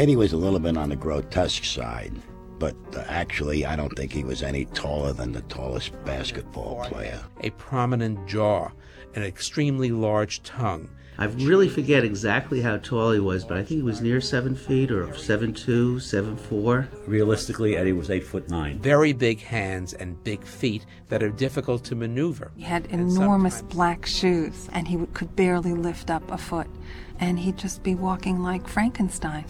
Eddie was a little bit on the grotesque side, but actually I don't think he was any taller than the tallest basketball player. A prominent jaw, an extremely large tongue. I really forget exactly how tall he was, but I think he was near 7 feet or 7'2", 7'4". Realistically, Eddie was 8'9". Very big hands and big feet that are difficult to maneuver. He had enormous black shoes, and he could barely lift up a foot. And he'd just be walking like Frankenstein.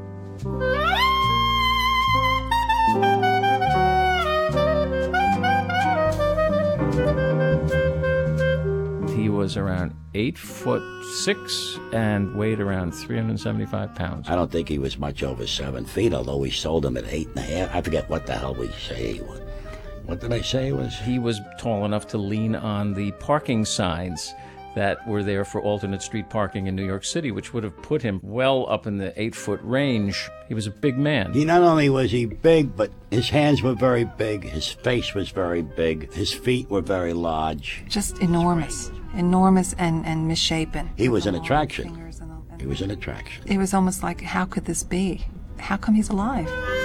He was around 8'6" and weighed around 375 pounds. I don't think he was much over 7 feet, although we sold him at 8.5. I forget what the hell we say he was. What did I say he was? He was tall enough to lean on the parking signs that were there for alternate street parking in New York City, which would have put him well up in the 8-foot range. He was a big man. He not only was he big, but his hands were very big, his face was very big, his feet were very large. Just enormous. Enormous and misshapen. He was an attraction. He was an attraction. It was almost like, how could this be? How come he's alive?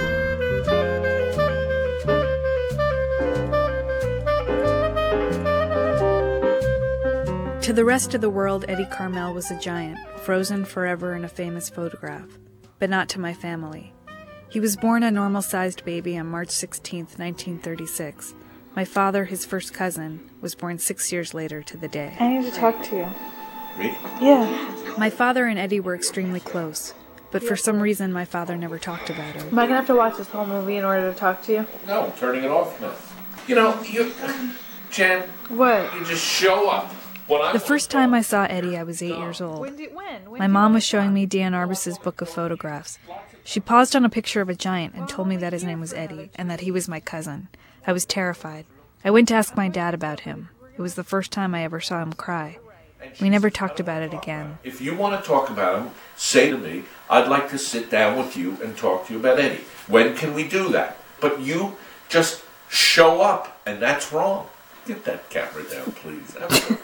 To the rest of the world, Eddie Carmel was a giant, frozen forever in a famous photograph. But not to my family. He was born a normal-sized baby on March 16, 1936. My father, his first cousin, was born 6 years later to the day. I need to talk to you. Me? Yeah. My father and Eddie were extremely close, but for some reason my father never talked about it. Am I going to have to watch this whole movie in order to talk to you? No, I'm turning it off now. Jen. What? You just show up. The first time I saw Eddie, I was 8 years old. My mom was showing me Dan Arbus's book of photographs. She paused on a picture of a giant and told me that his name was Eddie and that he was my cousin. I was terrified. I went to ask my dad about him. It was the first time I ever saw him cry. We never talked about it again. If you want to talk about him, say to me, I'd like to sit down with you and talk to you about Eddie. When can we do that? But you just show up, and that's wrong. Get that camera down, please.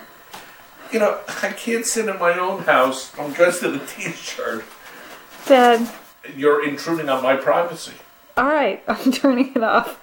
I can't sit in my own house. I'm dressed in a t-shirt. Dad. You're intruding on my privacy. All right, I'm turning it off.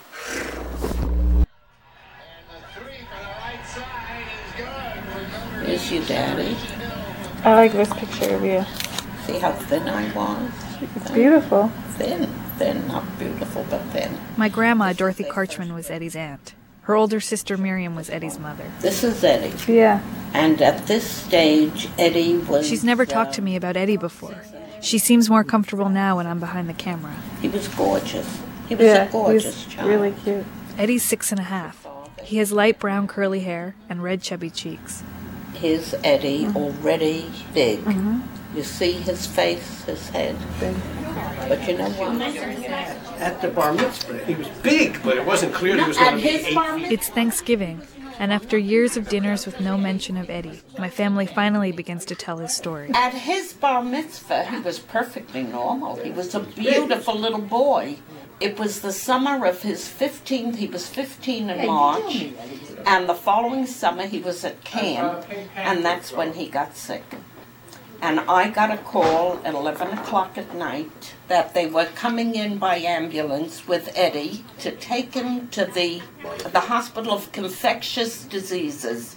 Is your daddy? I like this picture of you. See how thin I was? It's beautiful. Thin, not beautiful, but thin. My grandma, Dorothy Karchman, was Eddie's aunt. Her older sister, Miriam, was Eddie's mother. This is Eddie. Yeah. And at this stage, Eddie was... She's never talked to me about Eddie before. She seems more comfortable now when I'm behind the camera. He was gorgeous. He was a gorgeous child. Really cute. Eddie's 6.5. He has light brown curly hair and red chubby cheeks. Here's Eddie, already big. You see his face, his head. Big. But you know what? At the bar mitzvah, he was big, but it wasn't clear he was going to be 8 feet. It's Thanksgiving, and after years of dinners with no mention of Eddie, my family finally begins to tell his story. At his bar mitzvah, he was perfectly normal. He was a beautiful little boy. It was the summer of his 15th. He was 15 in March, and the following summer he was at camp, and that's when he got sick. And I got a call at 11 o'clock at night that they were coming in by ambulance with Eddie to take him to the Hospital of Infectious Diseases.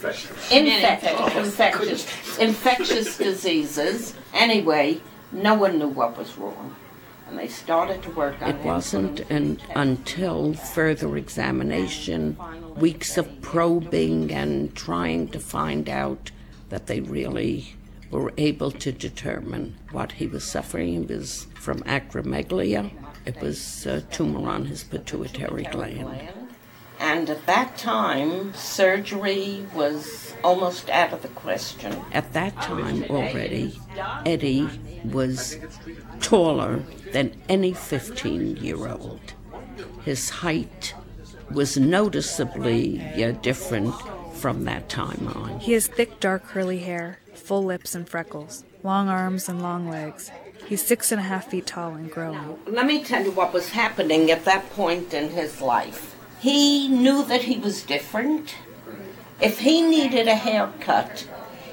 Infectious diseases. Anyway, no one knew what was wrong. And they started to work on it. It wasn't until further examination, weeks of probing and trying to find out, that they really were able to determine what he was suffering. It was from acromegalia. It was a tumor on his pituitary gland. And at that time, surgery was almost out of the question. At that time already, Eddie was taller than any 15-year-old. His height was noticeably different from that time on. He has thick, dark, curly hair, full lips and freckles, long arms and long legs. He's 6.5 feet tall and growing. Let me tell you what was happening at that point in his life. He knew that he was different. If he needed a haircut,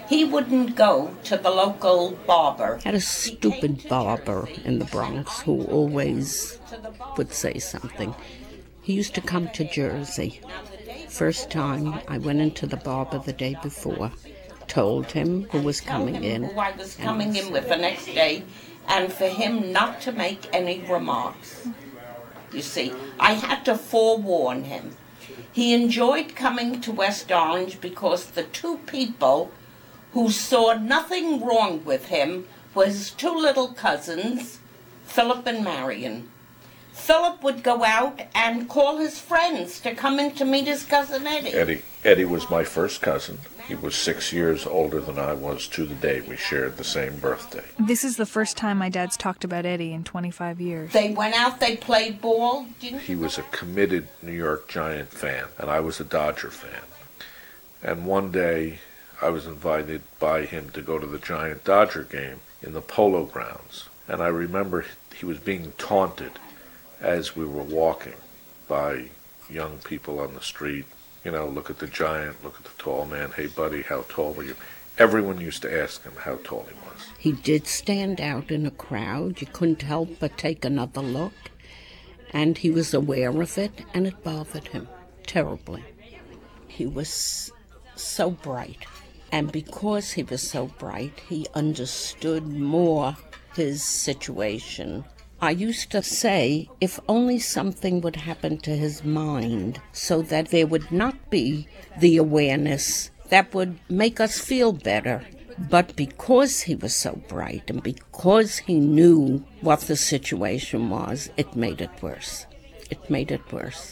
He wouldn't go to the local barber. Had a stupid barber in the Bronx who always would say something. He used to come to Jersey. First time I went into the barber the day before, told him who was coming in. Who I was coming in with the next day, and for him not to make any remarks. You see, I had to forewarn him. He enjoyed coming to West Orange because the two people who saw nothing wrong with him were his two little cousins, Philip and Marion. Philip would go out and call his friends to come in to meet his cousin Eddie. Eddie was my first cousin. He was 6 years older than I was to the day. We shared the same birthday. This is the first time my dad's talked about Eddie in 25 years. They went out, they played ball. He was a committed New York Giant fan, and I was a Dodger fan. And one day, I was invited by him to go to the Giant-Dodger game in the Polo Grounds. And I remember he was being taunted as we were walking by young people on the street. You know, look at the Giant, look at the tall man. Hey, buddy, how tall were you? Everyone used to ask him how tall he was. He did stand out in a crowd. You couldn't help but take another look. And he was aware of it, and it bothered him terribly. He was so bright. And because he was so bright, he understood more his situation. I used to say, if only something would happen to his mind so that there would not be the awareness that would make us feel better. But because he was so bright and because he knew what the situation was, it made it worse. It made it worse.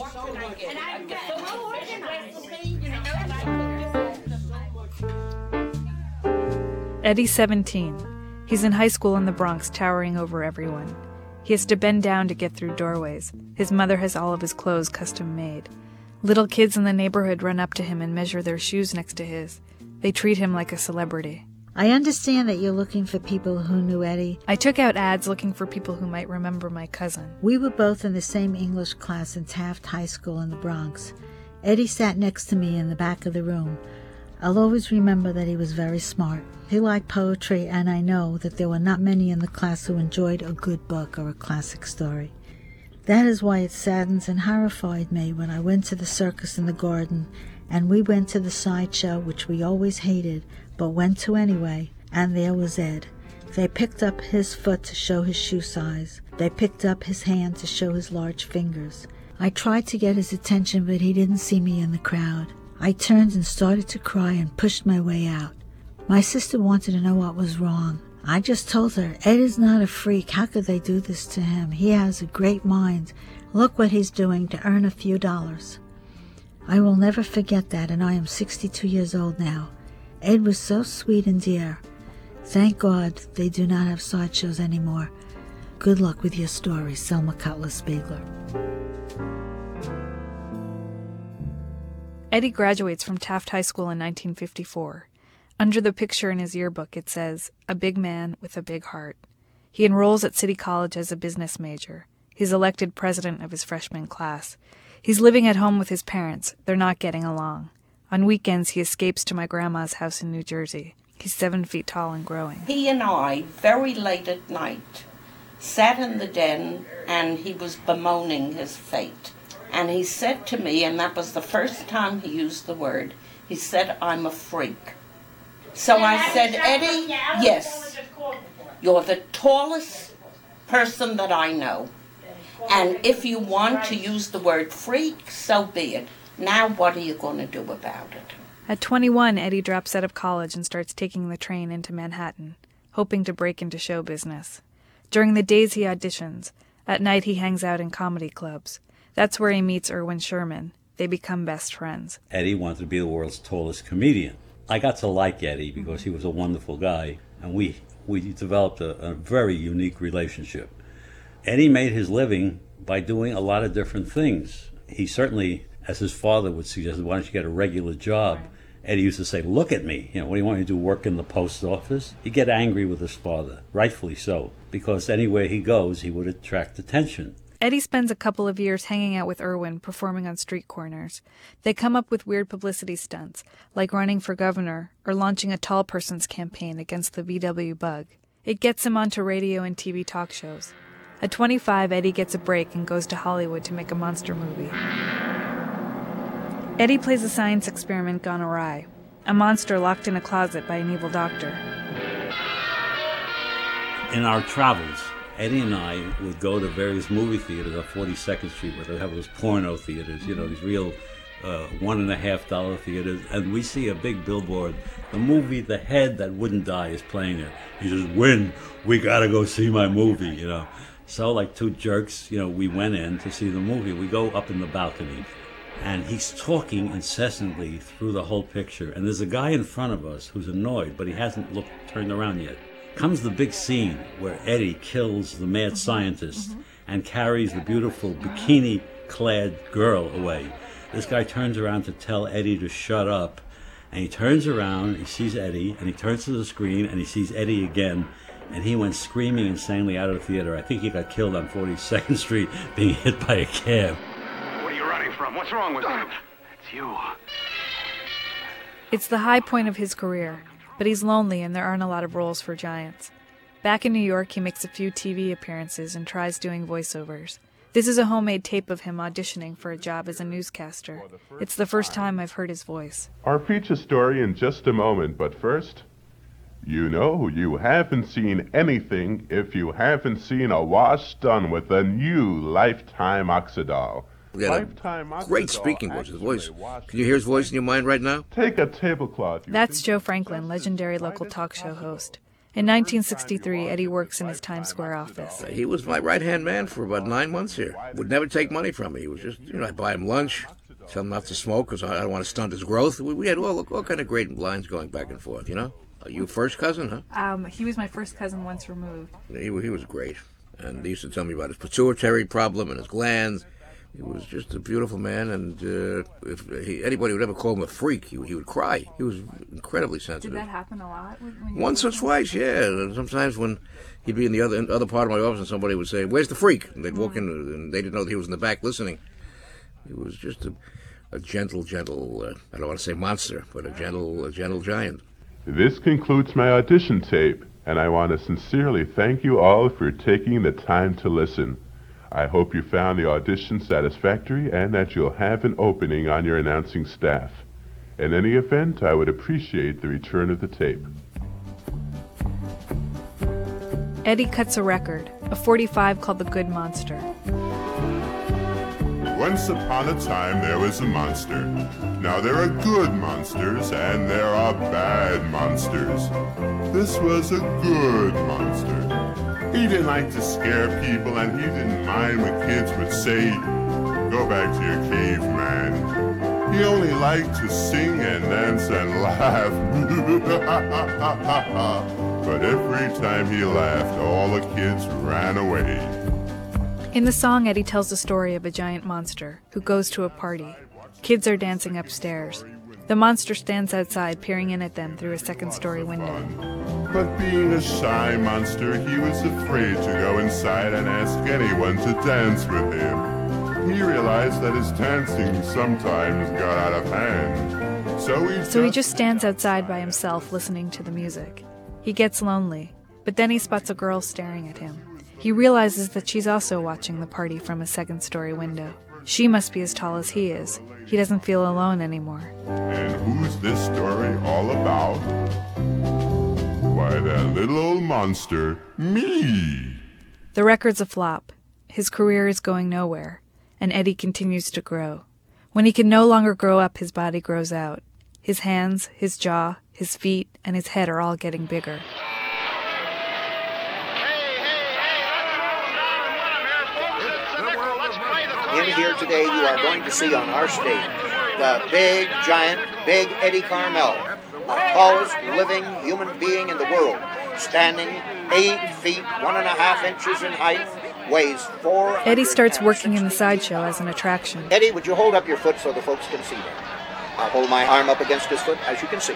Eddie's 17. He's in high school in the Bronx, towering over everyone. He has to bend down to get through doorways. His mother has all of his clothes custom made. Little kids in the neighborhood run up to him and measure their shoes next to his. They treat him like a celebrity. I understand that you're looking for people who knew Eddie. I took out ads looking for people who might remember my cousin. We were both in the same English class in Taft High School in the Bronx. Eddie sat next to me in the back of the room. I'll always remember that he was very smart. He liked poetry, and I know that there were not many in the class who enjoyed a good book or a classic story. That is why it saddens and horrified me when I went to the circus in the garden, and we went to the sideshow, which we always hated, but went to anyway, and there was Ed. They picked up his foot to show his shoe size. They picked up his hand to show his large fingers. I tried to get his attention, but he didn't see me in the crowd. I turned and started to cry and pushed my way out. My sister wanted to know what was wrong. I just told her, Ed is not a freak. How could they do this to him? He has a great mind. Look what he's doing to earn a few dollars. I will never forget that, and I am 62 years old now. Ed was so sweet and dear. Thank God they do not have sideshows anymore. Good luck with your story, Selma Cutler Spiegler. Eddie graduates from Taft High School in 1954. Under the picture in his yearbook, it says, "A big man with a big heart." He enrolls at City College as a business major. He's elected president of his freshman class. He's living at home with his parents. They're not getting along. On weekends, he escapes to my grandma's house in New Jersey. He's 7 feet tall and growing. He and I, very late at night, sat in the den, and he was bemoaning his fate. And he said to me, and that was the first time he used the word, he said, "I'm a freak." So I said, "Eddie, yes, you're the tallest person that I know. And if you want to use the word freak, so be it. Now what are you going to do about it?" At 21, Eddie drops out of college and starts taking the train into Manhattan, hoping to break into show business. During the days he auditions. At night he hangs out in comedy clubs. That's where he meets Erwin Sherman. They become best friends. Eddie wanted to be the world's tallest comedian. I got to like Eddie because he was a wonderful guy, and we developed a very unique relationship. Eddie made his living by doing a lot of different things. He certainly, as his father would suggest, why don't you get a regular job? Eddie used to say, "Look at me. What do you want me to do, work in the post office?" He'd get angry with his father, rightfully so, because anywhere he goes, he would attract attention. Eddie spends a couple of years hanging out with Irwin, performing on street corners. They come up with weird publicity stunts, like running for governor or launching a tall person's campaign against the VW bug. It gets him onto radio and TV talk shows. At 25, Eddie gets a break and goes to Hollywood to make a monster movie. Eddie plays a science experiment gone awry, a monster locked in a closet by an evil doctor. In our travels, Eddie and I would go to various movie theaters on 42nd Street where they have those porno theaters, you know, these real $1.50 theaters, and we see a big billboard. The movie The Head That Wouldn't Die is playing there. He says, "Win, we gotta go see my movie," you know. So like two jerks, you know, we went in to see the movie. We go up in the balcony, and he's talking incessantly through the whole picture. And there's a guy in front of us who's annoyed, but he hasn't turned around yet. Comes the big scene where Eddie kills the mad scientist and carries the beautiful bikini-clad girl away. This guy turns around to tell Eddie to shut up, and he turns around, he sees Eddie, and he turns to the screen, and he sees Eddie again, and he went screaming insanely out of the theater. I think he got killed on 42nd Street being hit by a cab. What are you running from? What's wrong with you? It's you. It's the high point of his career, but he's lonely and there aren't a lot of roles for giants. Back in New York, he makes a few TV appearances and tries doing voiceovers. This is a homemade tape of him auditioning for a job as a newscaster. It's the first time I've heard his voice. Our feature story in just a moment, but first, you know you haven't seen anything if you haven't seen a wash done with a new Lifetime Oxidol. He had a great speaking voice. His voice. Can you hear his voice in your mind right now? Take a tablecloth. That's Joe Franklin, legendary local talk show host. In 1963, Eddie works in his Times Square office. He was my right-hand man for about 9 months here. Would never take money from me. He was just, I'd buy him lunch, tell him not to smoke because I don't want to stunt his growth. We had all kind of great lines going back and forth, You first cousin, huh? He was my first cousin once removed. He was great. And he used to tell me about his pituitary problem and his glands. He was just a beautiful man, and if anybody would ever call him a freak, he would cry. He was incredibly sensitive. Did that happen a lot? Once or twice, yeah. And sometimes when he'd be in the other part of my office and somebody would say, "Where's the freak?" And they'd walk in, and they didn't know that he was in the back listening. He was just a gentle, I don't want to say monster, but a gentle giant. This concludes my audition tape, and I want to sincerely thank you all for taking the time to listen. I hope you found the audition satisfactory and that you'll have an opening on your announcing staff. In any event, I would appreciate the return of the tape. Eddie cuts a record, a 45 called The Good Monster. Once upon a time there was a monster. Now there are good monsters and there are bad monsters. This was a good monster. He didn't like to scare people, and he didn't mind when kids would say, "Go back to your cave, man." He only liked to sing and dance and laugh. But every time he laughed, all the kids ran away. In the song, Eddie tells the story of a giant monster who goes to a party. Kids are dancing upstairs. The monster stands outside, peering in at them through a second-story window. But being a shy monster, he was afraid to go inside and ask anyone to dance with him. He realized that his dancing sometimes got out of hand. So he just stands outside by himself, listening to the music. He gets lonely, but then he spots a girl staring at him. He realizes that she's also watching the party from a second-story window. She must be as tall as he is. He doesn't feel alone anymore. And who's this story all about? Why, that little old monster, me. The record's a flop. His career is going nowhere, and Eddie continues to grow. When he can no longer grow up, his body grows out. His hands, his jaw, his feet, and his head are all getting bigger. In here today, you are going to see on our stage the big, giant, Big Eddie Carmel, the tallest living human being in the world, standing 8 feet 1.5 inches in height, weighs 4. Eddie starts working in the sideshow as an attraction. Eddie, would you hold up your foot so the folks can see that? I'll hold my arm up against his foot, as you can see.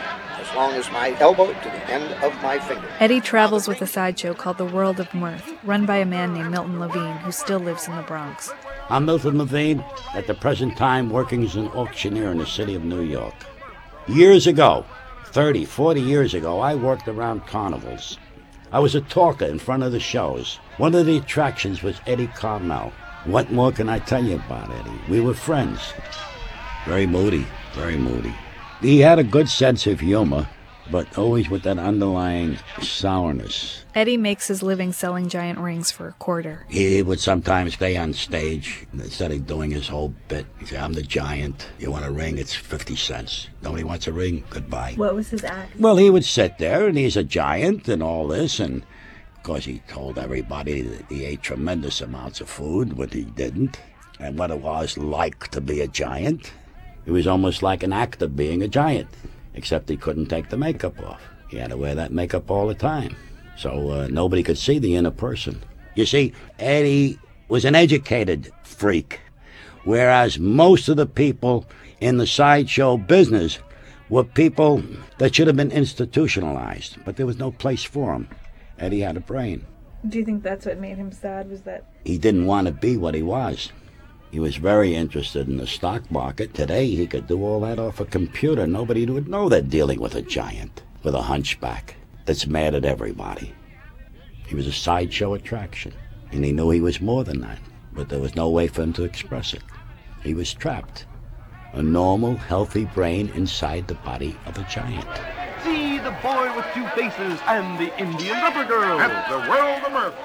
as long as my elbow to the end of my finger. Eddie travels with a sideshow called The World of Mirth, run by a man named Milton Levine, who still lives in the Bronx. I'm Milton Levine, at the present time working as an auctioneer in the city of New York. Years ago, 30, 40 years ago, I worked around carnivals. I was a talker in front of the shows. One of the attractions was Eddie Carmel. What more can I tell you about Eddie? We were friends. Very moody, very moody. He had a good sense of humor, but always with that underlying sourness. Eddie makes his living selling giant rings for a quarter. He would sometimes stay on stage, instead of doing his whole bit. He'd say, I'm the giant. You want a ring? It's 50 cents. Nobody wants a ring? Goodbye. What was his act? Well, he would sit there, and he's a giant and all this, and of course he told everybody that he ate tremendous amounts of food, but he didn't, and what it was like to be a giant. It was almost like an act of being a giant, except he couldn't take the makeup off. He had to wear that makeup all the time, so nobody could see the inner person. You see, Eddie was an educated freak, whereas most of the people in the sideshow business were people that should have been institutionalized, but there was no place for them. Eddie had a brain. Do you think that's what made him sad, was that... He didn't want to be what he was. He was very interested in the stock market. Today, he could do all that off a computer. Nobody would know they're dealing with a giant, with a hunchback that's mad at everybody. He was a sideshow attraction, and he knew he was more than that, but there was no way for him to express it. He was trapped. A normal, healthy brain inside the body of a giant. See the boy with two faces and the Indian rubber girl. At the World of Mirth.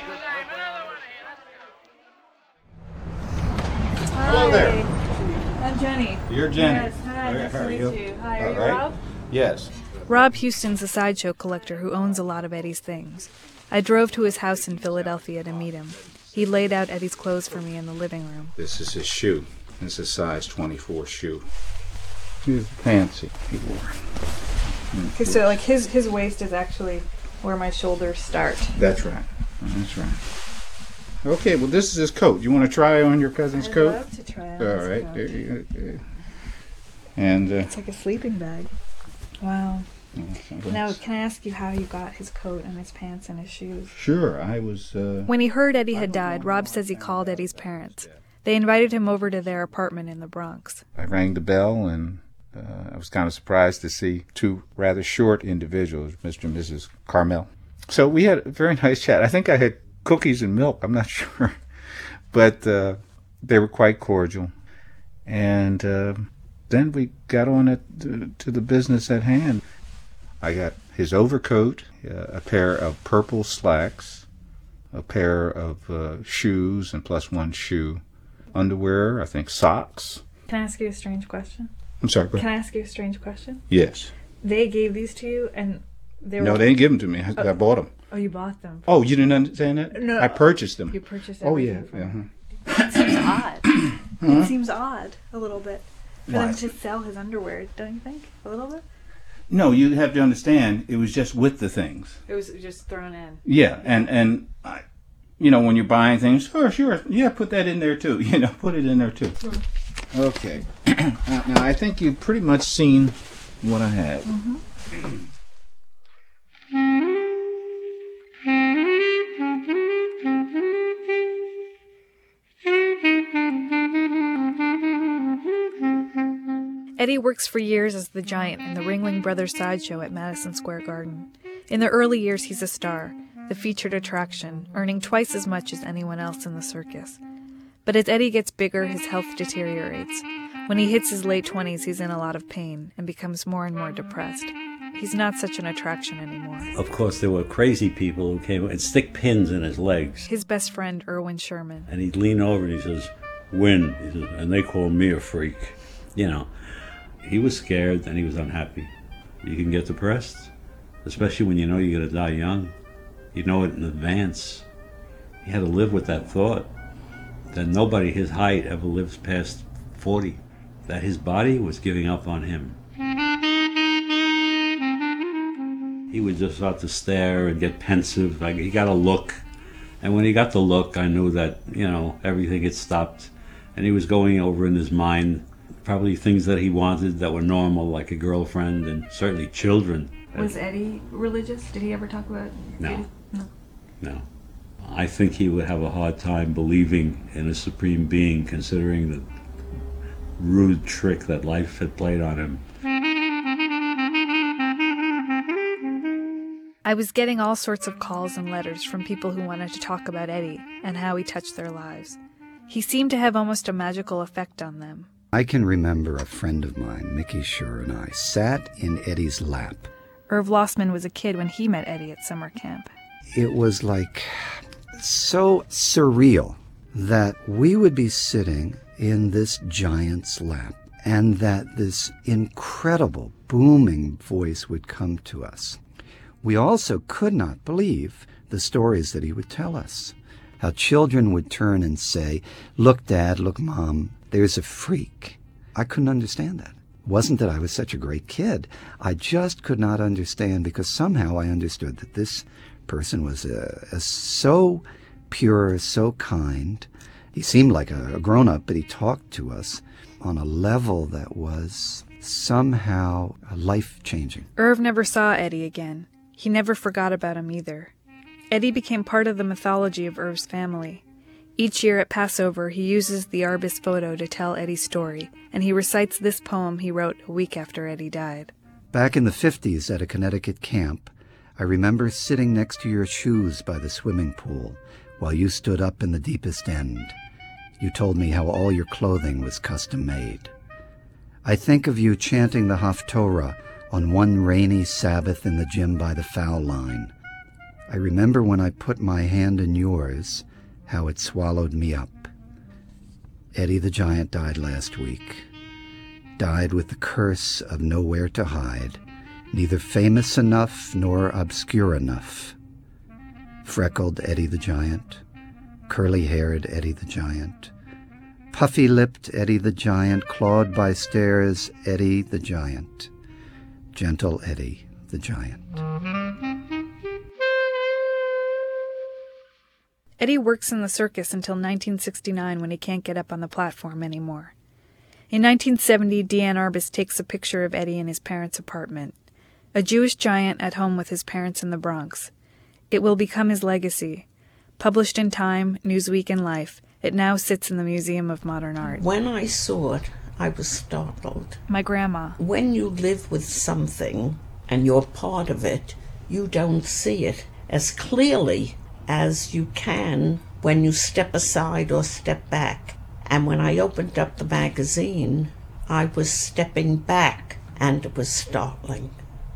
Hello there. I'm Jenny. You're Jenny. Yes, hi. Nice How to are meet you? you. Hi, are All you right. Rob? Yes. Rob Houston's a sideshow collector who owns a lot of Eddie's things. I drove to his house in Philadelphia to meet him. He laid out Eddie's clothes for me in the living room. This is his shoe. This is a size 24 shoe. Here's the pants he wore. Okay, so like his waist is actually where my shoulders start. That's right. That's right. Okay, well, this is his coat. You want to try on your cousin's I'd coat? love to try on All his right. coat. And It's like a sleeping bag. Wow. so Now, that's- can I ask you how you got his coat and his pants and his shoes? Sure, I was. When he heard Eddie had died, Rob says he called Eddie's parents. They invited him over to their apartment in the Bronx. I rang the bell, and I was kind of surprised to see two rather short individuals, Mr. and Mrs. Carmel. So we had a very nice chat. I think I had cookies and milk, I'm not sure. But they were quite cordial. And then we got on to the business at hand. I got his overcoat, a pair of purple slacks, a pair of shoes, and plus one shoe, underwear, I think socks. Can I ask you a strange question? I'm sorry, go ahead. Can I ask you a strange question? Yes. They gave these to you, and they were... No, they didn't give them to me. I bought them. Oh, you bought them? Oh, you didn't understand that? No. I purchased them. You purchased Oh, yeah. everything Uh-huh. It seems odd. Huh? It seems odd, a little bit, for them What? to sell his underwear, don't you think? A little bit? No, you have to understand, it was just with the things. It was just thrown in. Yeah, and I, when you're buying things, sure, yeah, put that in there too. Put it in there too. Okay. Now, I think you've pretty much seen what I have. Eddie works for years as the Giant in the Ringling Brothers sideshow at Madison Square Garden. In the early years, he's a star, the featured attraction, earning twice as much as anyone else in the circus. But as Eddie gets bigger, his health deteriorates. When he hits his late 20s, he's in a lot of pain and becomes more and more depressed. He's not such an attraction anymore. Of course, there were crazy people who came and stick pins in his legs. His best friend, Irwin Sherman. And he'd lean over and he says, "Win," he says, and they call me a freak. He was scared and he was unhappy. You can get depressed, especially when you know you're going to die young. You know it in advance. He had to live with that thought that nobody his height ever lives past 40, that his body was giving up on him. He would just start to stare and get pensive, like he got a look. And when he got the look, I knew that, everything had stopped. And he was going over in his mind Probably things that he wanted that were normal, like a girlfriend and certainly children. Was Eddie religious? Did he ever talk about No. No. No. I think he would have a hard time believing in a supreme being, considering the rude trick that life had played on him. I was getting all sorts of calls and letters from people who wanted to talk about Eddie and how he touched their lives. He seemed to have almost a magical effect on them. I can remember a friend of mine, Mickey Schur, and I sat in Eddie's lap. Irv Lossman was a kid when he met Eddie at summer camp. It was like so surreal that we would be sitting in this giant's lap and that this incredible booming voice would come to us. We also could not believe the stories that he would tell us. How children would turn and say, "Look, Dad, look, Mom, there's a freak." I couldn't understand that. It wasn't that I was such a great kid. I just could not understand, because somehow I understood that this person was so pure, so kind. He seemed like a grown-up, but he talked to us on a level that was somehow life-changing. Irv never saw Eddie again. He never forgot about him either. Eddie became part of the mythology of Irv's family. Each year at Passover, he uses the Arbus photo to tell Eddie's story, and he recites this poem he wrote a week after Eddie died. Back in the 50s at a Connecticut camp, I remember sitting next to your shoes by the swimming pool while you stood up in the deepest end. You told me how all your clothing was custom-made. I think of you chanting the Haftorah on one rainy Sabbath in the gym by the foul line. I remember when I put my hand in yours, how it swallowed me up. Eddie the Giant died last week. Died with the curse of nowhere to hide, neither famous enough nor obscure enough. Freckled Eddie the Giant, curly-haired Eddie the Giant, puffy-lipped Eddie the Giant, clawed by stairs Eddie the Giant, gentle Eddie the Giant. Eddie works in the circus until 1969, when he can't get up on the platform anymore. In 1970, Deanne Arbus takes a picture of Eddie in his parents' apartment, a Jewish giant at home with his parents in the Bronx. It will become his legacy. Published in Time, Newsweek, and Life, it now sits in the Museum of Modern Art. When I saw it, I was startled. My grandma. When you live with something and you're part of it, you don't see it as clearly as you can when you step aside or step back. And when I opened up the magazine, I was stepping back, and it was startling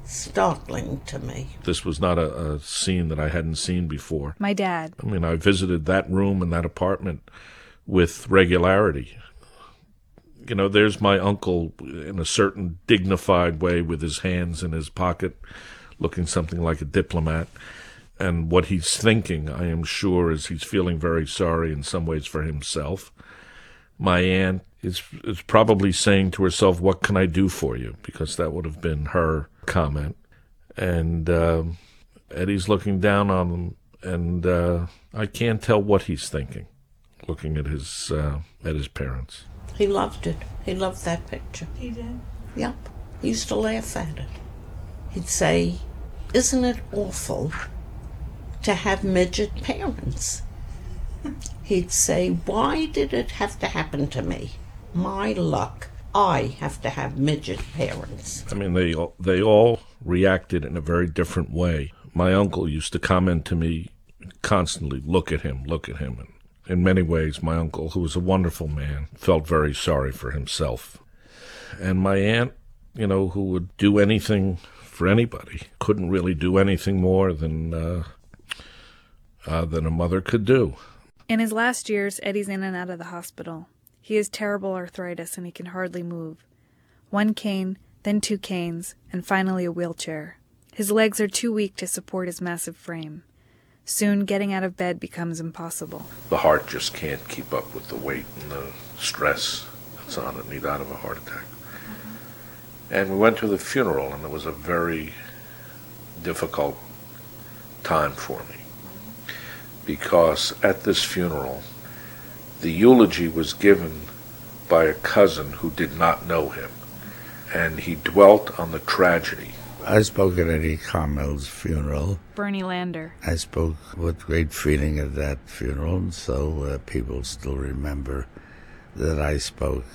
to me. This was not a scene that I hadn't seen before. My dad. I mean, I visited that room and that apartment with regularity. You know, there's my uncle in a certain dignified way with his hands in his pocket, looking something like a diplomat. And what he's thinking, I am sure, is he's feeling very sorry in some ways for himself. My aunt is probably saying to herself, "What can I do for you?" Because that would have been her comment. And Eddie's looking down on them, and I can't tell what he's thinking, looking at his parents. He loved it. He loved that picture. He did? Yep. He used to laugh at it. He'd say, "Isn't it awful to have midget parents?" He'd say, "Why did it have to happen to me? My luck. I have to have midget parents." I mean, they all reacted in a very different way. My uncle used to comment to me constantly, look at him. And in many ways, my uncle, who was a wonderful man, felt very sorry for himself. And my aunt, you know, who would do anything for anybody, couldn't really do anything more than a mother could do. In his last years, Eddie's in and out of the hospital. He has terrible arthritis and he can hardly move. One cane, then 2 canes, and finally a wheelchair. His legs are too weak to support his massive frame. Soon, getting out of bed becomes impossible. The heart just can't keep up with the weight and the stress that's on it. He'd out of a heart attack. And we went to the funeral, and it was a very difficult time for me. Because at this funeral, the eulogy was given by a cousin who did not know him, and he dwelt on the tragedy. I spoke at Eddie Carmel's funeral. Bernie Lander. I spoke with great feeling at that funeral, so people still remember that I spoke.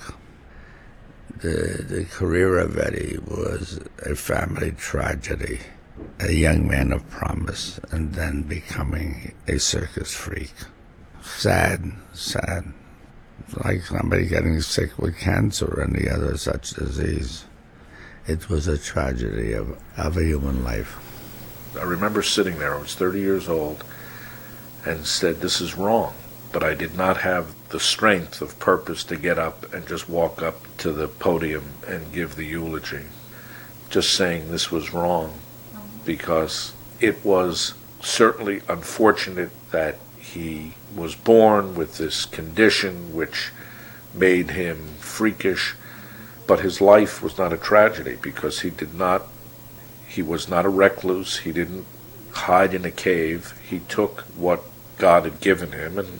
The career of Eddie was a family tragedy. A young man of promise, and then becoming a circus freak. Sad. Like somebody getting sick with cancer or any other such disease. It was a tragedy of a human life. I remember sitting there, I was 30 years old, and said, this is wrong. But I did not have the strength of purpose to get up and just walk up to the podium and give the eulogy. Just saying this was wrong, because it was certainly unfortunate that he was born with this condition which made him freakish, but his life was not a tragedy because he was not a recluse, he didn't hide in a cave, he took what God had given him and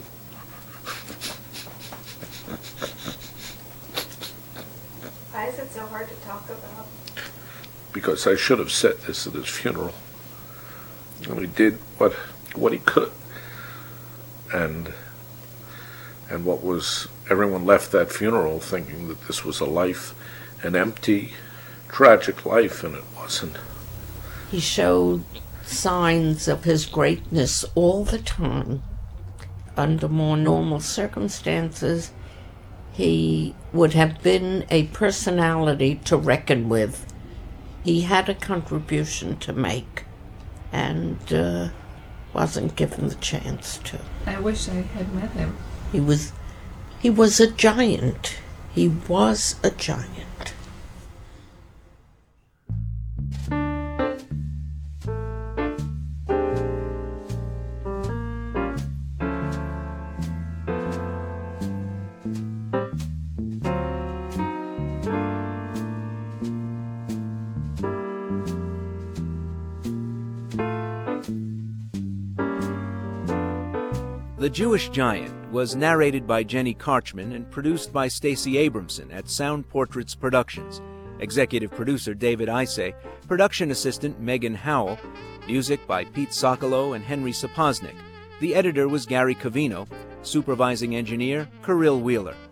Why is it so hard to talk about? Because I should have said this at his funeral. And he did what he could. And what was, everyone left that funeral thinking that this was a life, an empty, tragic life, and it wasn't. He showed signs of his greatness all the time. Under more normal circumstances, he would have been a personality to reckon with. He had a contribution to make, and wasn't given the chance to. I wish I had met him. He was a giant. He was a giant. The Jewish Giant was narrated by Jenny Karchman and produced by Stacey Abramson at Sound Portraits Productions. Executive producer David Isay, production assistant Megan Howell, music by Pete Sokolow and Henry Sapoznik. The editor was Gary Covino, supervising engineer Kirill Wheeler.